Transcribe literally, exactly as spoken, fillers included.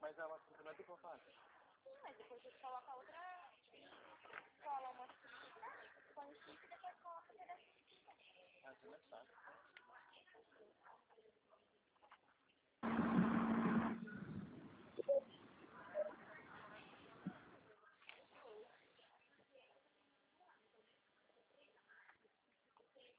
Mas ela não é dupla face. Sim, mas depois você coloca outra, cola uma põe o chip e depois coloca o pedacinho. Ah, isso é mais fácil.